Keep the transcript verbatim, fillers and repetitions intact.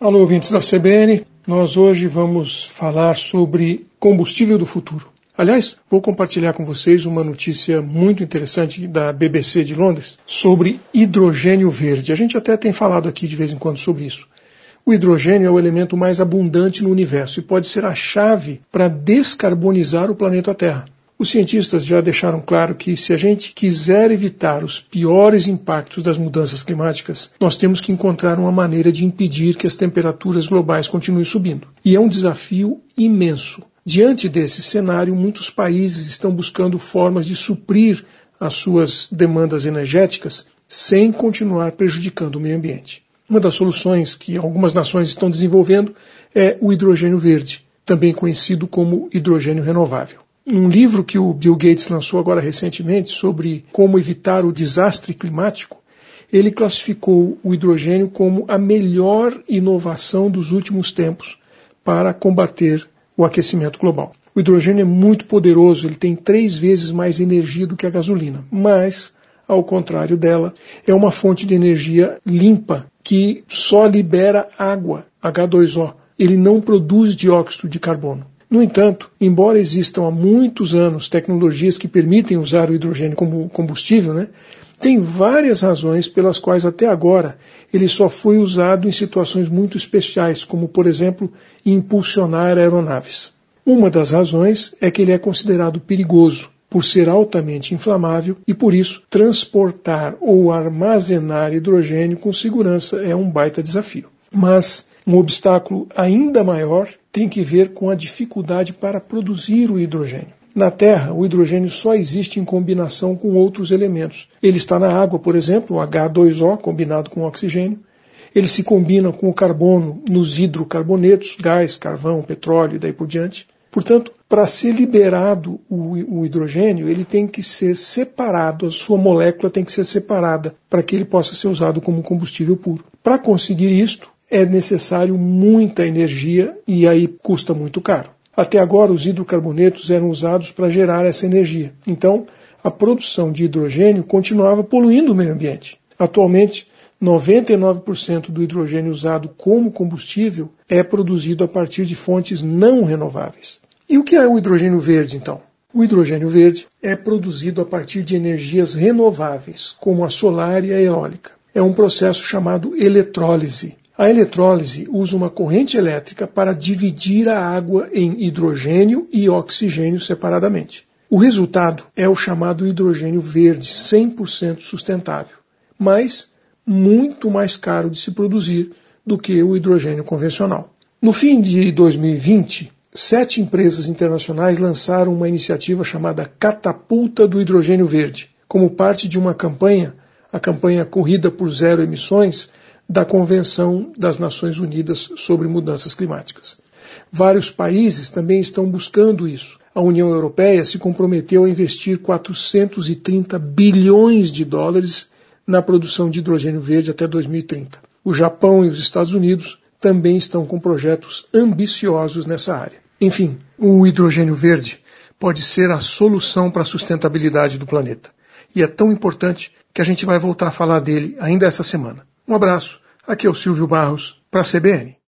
Alô, ouvintes da C B N, nós hoje vamos falar sobre combustível do futuro. Aliás, vou compartilhar com vocês uma notícia muito interessante da B B C de Londres sobre hidrogênio verde. A gente até tem falado aqui de vez em quando sobre isso. O hidrogênio é o elemento mais abundante no universo e pode ser a chave para descarbonizar o planeta Terra. Os cientistas já deixaram claro que se a gente quiser evitar os piores impactos das mudanças climáticas, nós temos que encontrar uma maneira de impedir que as temperaturas globais continuem subindo. E é um desafio imenso. Diante desse cenário, muitos países estão buscando formas de suprir as suas demandas energéticas sem continuar prejudicando o meio ambiente. Uma das soluções que algumas nações estão desenvolvendo é o hidrogênio verde, também conhecido como hidrogênio renovável. Um livro que o Bill Gates lançou agora recentemente sobre como evitar o desastre climático, ele classificou o hidrogênio como a melhor inovação dos últimos tempos para combater o aquecimento global. O hidrogênio é muito poderoso, ele tem três vezes mais energia do que a gasolina, mas, ao contrário dela, é uma fonte de energia limpa que só libera água, H dois O. Ele não produz dióxido de carbono. No entanto, embora existam há muitos anos tecnologias que permitem usar o hidrogênio como combustível, né, tem várias razões pelas quais até agora ele só foi usado em situações muito especiais, como, por exemplo, impulsionar aeronaves. Uma das razões é que ele é considerado perigoso, por ser altamente inflamável e, por isso, transportar ou armazenar hidrogênio com segurança é um baita desafio. Mas um obstáculo ainda maior tem que ver com a dificuldade para produzir o hidrogênio. Na Terra, o hidrogênio só existe em combinação com outros elementos. Ele está na água, por exemplo, o H dois O combinado com oxigênio. Ele se combina com o carbono nos hidrocarbonetos, gás, carvão, petróleo e daí por diante. Portanto, para ser liberado o, o hidrogênio, ele tem que ser separado, a sua molécula tem que ser separada para que ele possa ser usado como combustível puro. Para conseguir isto, é necessário muita energia e aí custa muito caro. Até agora, os hidrocarbonetos eram usados para gerar essa energia. Então, a produção de hidrogênio continuava poluindo o meio ambiente. Atualmente, noventa e nove por cento do hidrogênio usado como combustível é produzido a partir de fontes não renováveis. E o que é o hidrogênio verde, então? O hidrogênio verde é produzido a partir de energias renováveis, como a solar e a eólica. É um processo chamado eletrólise. A eletrólise usa uma corrente elétrica para dividir a água em hidrogênio e oxigênio separadamente. O resultado é o chamado hidrogênio verde, cem por cento sustentável, mas muito mais caro de se produzir do que o hidrogênio convencional. No fim de dois mil e vinte, sete empresas internacionais lançaram uma iniciativa chamada Catapulta do Hidrogênio Verde, como parte de uma campanha, a campanha Corrida por Zero Emissões, da Convenção das Nações Unidas sobre Mudanças Climáticas. Vários países também estão buscando isso. A União Europeia se comprometeu a investir quatrocentos e trinta bilhões de dólares na produção de hidrogênio verde até dois mil e trinta. O Japão e os Estados Unidos também estão com projetos ambiciosos nessa área. Enfim, o hidrogênio verde pode ser a solução para a sustentabilidade do planeta. E é tão importante que a gente vai voltar a falar dele ainda essa semana. Um abraço, aqui é o Silvio Barros, para a C B N.